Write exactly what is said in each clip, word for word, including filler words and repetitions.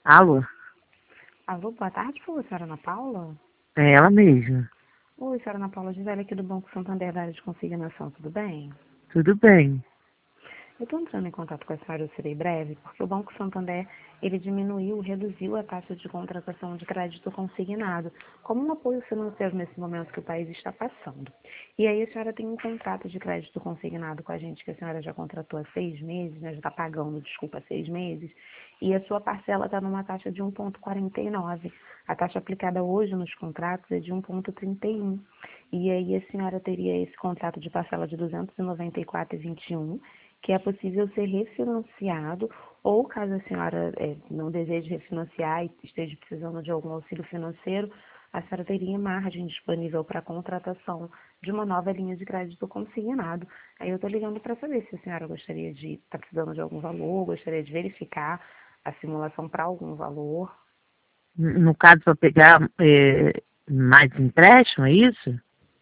Alô? Alô, boa tarde, por favor, senhora Ana Paula? É ela mesma. Oi, senhora Ana Paula, Gisele aqui do Banco Santander da área de consignação, tudo bem? Tudo bem. Eu estou entrando em contato com a senhora, eu serei breve, porque o Banco Santander, ele diminuiu, reduziu a taxa de contratação de crédito consignado, como um apoio financeiro nesse momento que o país está passando. E aí a senhora tem um contrato de crédito consignado com a gente, que a senhora já contratou há seis meses, né, já está pagando, desculpa, há seis meses, e a sua parcela está numa taxa de um vírgula quarenta e nove. A taxa aplicada hoje nos contratos é de um vírgula trinta e um. E aí a senhora teria esse contrato de parcela de duzentos e noventa e quatro vírgula vinte e um, que é possível ser refinanciado, ou caso a senhora é, não deseje refinanciar e esteja precisando de algum auxílio financeiro, a senhora teria margem disponível para a contratação de uma nova linha de crédito consignado. Aí eu estou ligando para saber se a senhora gostaria de estar precisando de algum valor, gostaria de verificar a simulação para algum valor. No caso, para pegar é, mais empréstimo, é isso?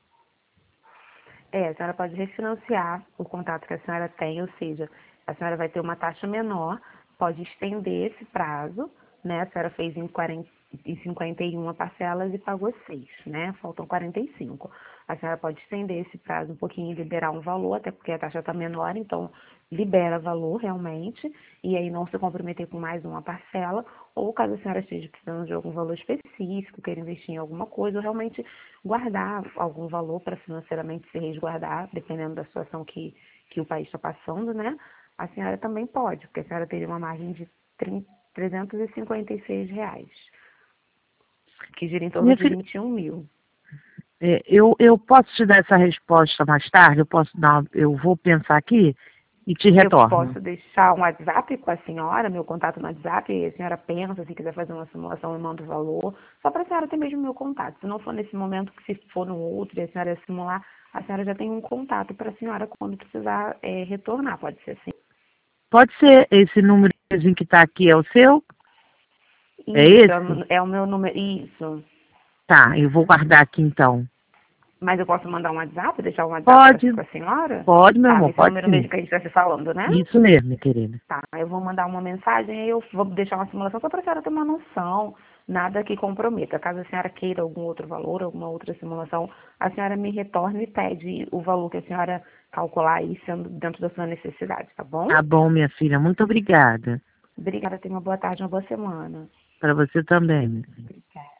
É, a senhora pode refinanciar o contrato que a senhora tem, ou seja, a senhora vai ter uma taxa menor, pode estender esse prazo, né? A senhora fez em, quarenta, em cinquenta e uma parcelas e pagou seis, né? Faltam quarenta e cinco. A senhora pode estender esse prazo um pouquinho e liberar um valor, até porque a taxa está menor, então libera valor realmente, e aí não se comprometer com mais uma parcela, ou caso a senhora esteja precisando de algum valor específico, queira investir em alguma coisa, ou realmente guardar algum valor para financeiramente se resguardar, dependendo da situação que, que o país está passando, né? A senhora também pode, porque a senhora teria uma margem de trezentos e cinquenta e seis reais, que gira em torno Minha de filha, vinte e um mil. é, eu, eu posso te dar essa resposta mais tarde? Eu posso dar, eu vou pensar aqui e te Eu retorno. posso deixar um WhatsApp com a senhora, meu contato no WhatsApp, e a senhora pensa, se quiser fazer uma simulação, eu mando o valor, só para a senhora ter mesmo meu contato. Se não for nesse momento, que se for no outro e a senhora simular, a senhora já tem um contato para a senhora quando precisar é, retornar, pode ser assim. Pode ser, esse númerozinho que está aqui é o seu? É Isso, é esse? o é o meu número, isso. Tá, eu vou guardar aqui então. Mas eu posso mandar um WhatsApp, deixar um WhatsApp Pode, para a senhora? pode, meu Tá, amor, nesse pode número mesmo sim. que a gente está se falando, né? Isso mesmo, minha querida. Tá, eu vou mandar uma mensagem, aí eu vou deixar uma simulação só para a senhora ter uma noção, nada que comprometa. Caso a senhora queira algum outro valor, alguma outra simulação, a senhora me retorne e pede o valor que a senhora calcular aí, sendo dentro da sua necessidade, tá bom? Tá bom, minha filha, muito obrigada. Obrigada, tenha uma boa tarde, uma boa semana. Para você também, minha filha. Obrigada.